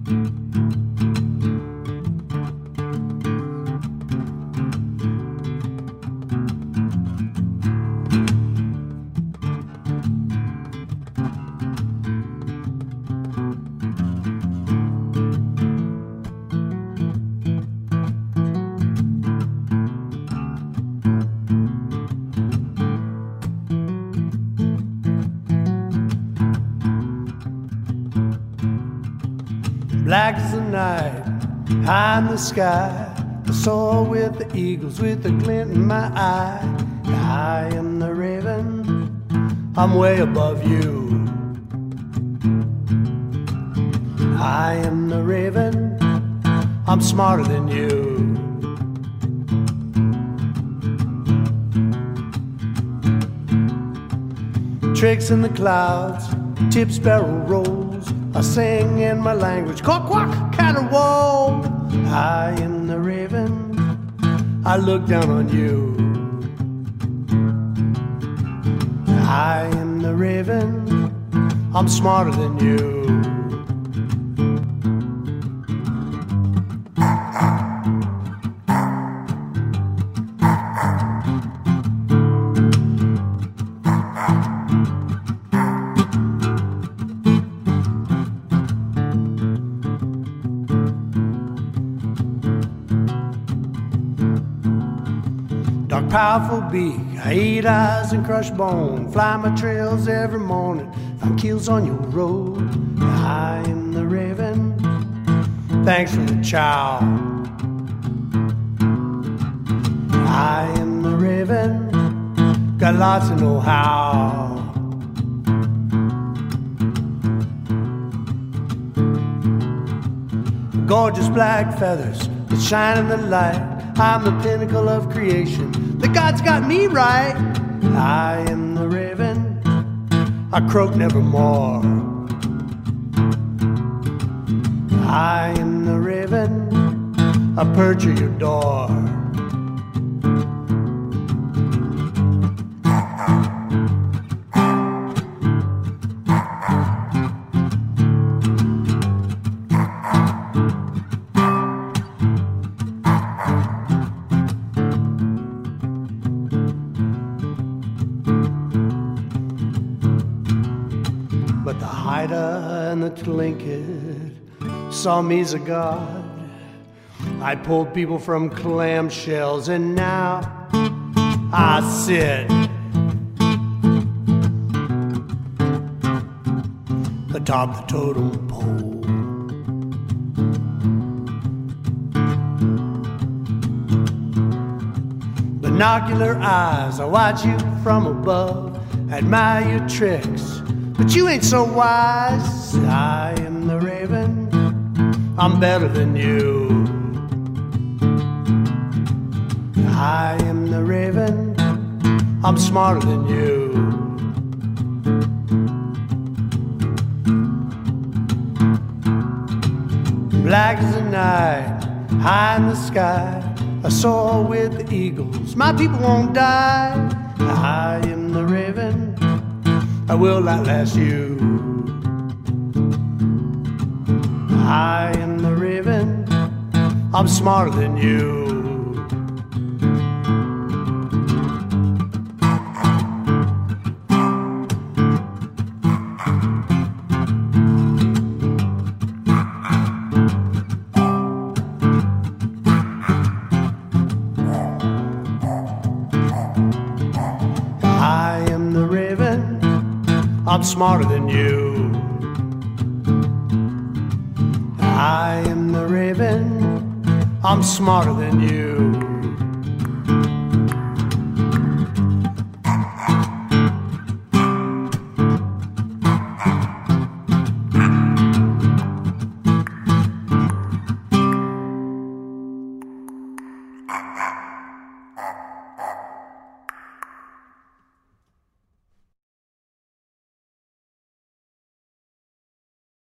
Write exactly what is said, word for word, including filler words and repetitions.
Black as the night, high in the sky, I soar with the eagles with a glint in my eye. I am the raven, I'm way above you. I am the raven, I'm smarter than you. Tricks in the clouds, tips, barrel rolls, I sing in my language, quack, quack, caterwaul. I am the raven, I look down on you. I am the raven, I'm smarter than you. Powerful beak, I eat eyes and crush bone, fly my trails every morning, find kills on your road. I am the raven, thanks for the chow. I am the raven, got lots of know-how. Gorgeous black feathers that shine in the light, I'm the pinnacle of creation, the gods got me right. I am the raven, I croak nevermore. I am the raven, I perch at your door. And the Tlingit saw me as a god. I pulled people from clamshells, and now I sit atop the totem pole. Binocular eyes, I watch you from above, admire your tricks, but you ain't so wise. I am the raven, I'm better than you. I am the raven, I'm smarter than you. Black as the night, high in the sky, I soar with the eagles, my people won't die. I am the raven, I will outlast you. I am the raven, I'm smarter than you. I am the raven, I'm smarter than you. I am the raven, I'm smarter than you.